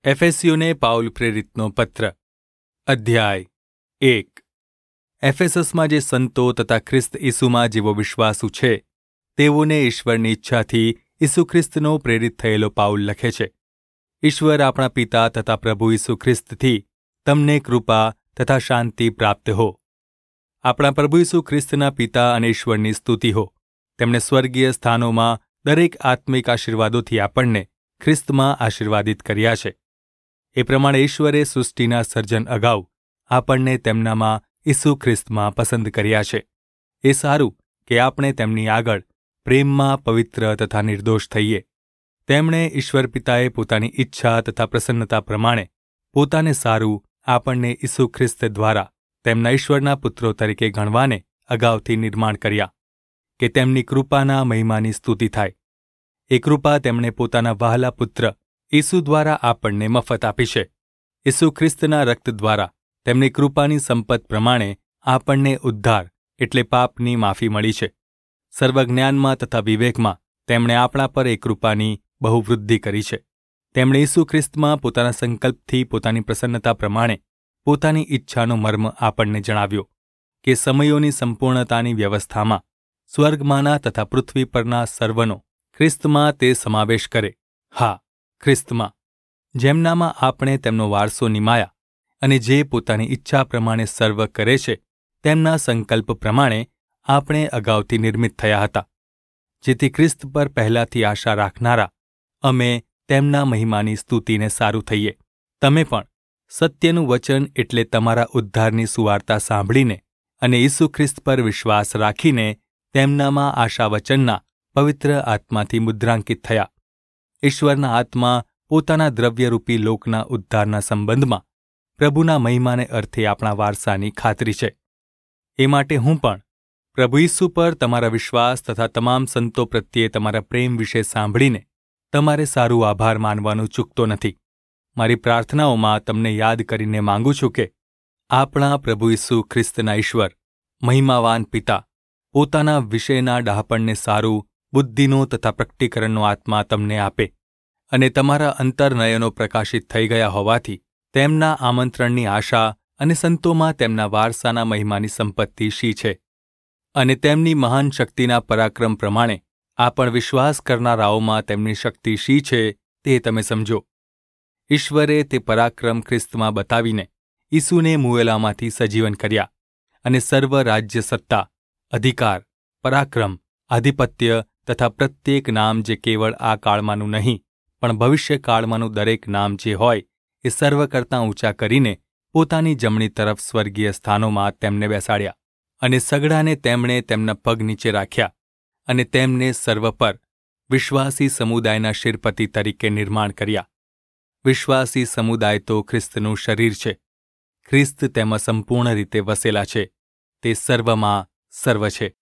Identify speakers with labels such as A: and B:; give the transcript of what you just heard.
A: એફેસીયોને Paul પ્રેરિતનો પત્ર અધ્યાય 1 એફેસસમાં જે સંતો તથા ખ્રિસ્ત ઈસુમાં જેવો વિશ્વાસુ છે તેઓને ઈશ્વરની ઈચ્છાથી ઈસુ ખ્રિસ્તનો પ્રેરિત થયેલો પાઉલ લખે છે. ઈશ્વર આપણા પિતા તથા પ્રભુ ઈસુ ખ્રિસ્તથી તમને કૃપા તથા શાંતિ પ્રાપ્ત હો. આપણા પ્રભુ ઈસુ ખ્રિસ્તના પિતા અને ઈશ્વરની સ્તુતિ હો. તેમણે સ્વર્ગીય સ્થાનોમાં દરેક આત્મિક આશીર્વાદોથી આપણને ખ્રિસ્તમાં આશીર્વાદિત કર્યા છે. એ પ્રમાણે ઈશ્વરે સૃષ્ટિના સર્જન અગાઉ આપણને તેમનામાં ઈસુ ખ્રિસ્તમાં પસંદ કર્યા છે. એ સારું કે આપણે તેમની આગળ પ્રેમમાં પવિત્ર તથા નિર્દોષ થઈએ. તેમણે ઈશ્વર પિતાએ પોતાની ઈચ્છા તથા પ્રસન્નતા પ્રમાણે પોતાને સારું આપણને ઈસુ ખ્રિસ્ત દ્વારા તેમના ઈશ્વરના પુત્રો તરીકે ગણવાને અગાઉથી નિર્માણ કર્યા, કે તેમની કૃપાના મહિમાની સ્તુતિ થાય. એ કૃપા તેમણે પોતાના વહાલા પુત્ર ઈસુ દ્વારા આપણને મફત આપી છે. ઈસુ ખ્રિસ્તના રક્ત દ્વારા તેમની કૃપાની સંપત પ્રમાણે આપણને ઉદ્ધાર એટલે પાપની માફી મળી છે. સર્વજ્ઞાનમાં તથા વિવેકમાં તેમણે આપણા પર એ કૃપાની બહુ વૃદ્ધિ કરી છે. તેમણે ઈસુ ખ્રિસ્તમાં પોતાના સંકલ્પથી પોતાની પ્રસન્નતા પ્રમાણે પોતાની ઈચ્છાનો મર્મ આપણને જણાવ્યો, કે સમયોની સંપૂર્ણતાની વ્યવસ્થામાં સ્વર્ગમાંના તથા પૃથ્વી પરના સર્વનો ખ્રિસ્તમાં તે સમાવેશ કરે. હા, ખ્રિસ્તમાં, જેમનામાં આપણે તેમનો વારસો નિમાયા, અને જે પોતાની ઈચ્છા પ્રમાણે સર્વ કરે છે તેમના સંકલ્પ પ્રમાણે આપણે અગાઉથી નિર્મિત થયા હતા, જેથી ખ્રિસ્ત પર પહેલાથી આશા રાખનારા અમે તેમના મહિમાની સ્તુતિને સારું થઈએ. તમે પણ સત્યનું વચન એટલે તમારા ઉદ્ધારની સુવાર્તા સાંભળીને અને ઈસુ ખ્રિસ્ત પર વિશ્વાસ રાખીને તેમનામાં આશા વચનના પવિત્ર આત્માથી મુદ્રાંકિત થયા. ઈશ્વરના આત્મા પોતાના દ્રવ્યરૂપી લોકના ઉદ્ધારના સંબંધમાં પ્રભુના મહિમાને અર્થે આપણા વારસાની ખાતરી છે. એ માટે હું પણ પ્રભુ ઈસુ પર તમારા વિશ્વાસ તથા તમામ સંતો પ્રત્યે તમારા પ્રેમ વિશે સાંભળીને તમારે સારું આભાર માનવાનું ચૂકતો નથી. મારી પ્રાર્થનાઓમાં તમને યાદ કરીને માંગુ છું કે આપણા પ્રભુ ઈસુ ખ્રિસ્તના ઈશ્વર, મહિમાવાન પિતા, પોતાના વિષયના ડહાપણને સારું બુદ્ધિનો તથા પ્રકટીકરણનો આત્મા તમને આપે, અને તમારા અંતરનયનો પ્રકાશિત થઈ ગયા હોવાથી તેમના આમંત્રણની આશા અને સંતોમાં તેમના વારસાના મહિમાની સંપત્તિ શી છે, અને તેમની મહાન શક્તિના પરાક્રમ પ્રમાણે આ પણ વિશ્વાસ કરનારાઓમાં તેમની શક્તિ શી છે તે તમે સમજો. ઈશ્વરે તે પરાક્રમ ખ્રિસ્તમાં બતાવીને ઈસુને મુએલામાંથી સજીવન કર્યા, અને સર્વ રાજ્ય, સત્તા, અધિકાર, પરાક્રમ, આધિપત્ય તથા પ્રત્યેક નામ જે કેવળ આ કાળમાંનું નહીં પણ ભવિષ્યકાળમાંનું દરેક નામ જે હોય એ સર્વ કરતાં ઊંચા કરીને પોતાની જમણી તરફ સ્વર્ગીય સ્થાનોમાં તેમને બેસાડ્યા, અને સગડાને તેમણે તેમના પગ નીચે રાખ્યા, અને તેમને સર્વ પર વિશ્વાસી સમુદાયના શિરપતિ તરીકે નિર્માણ કર્યા. વિશ્વાસી સમુદાય તો ખ્રિસ્તનું શરીર છે. ખ્રિસ્ત તેમાં સંપૂર્ણ રીતે વસેલા છે. તે સર્વમાં સર્વ છે.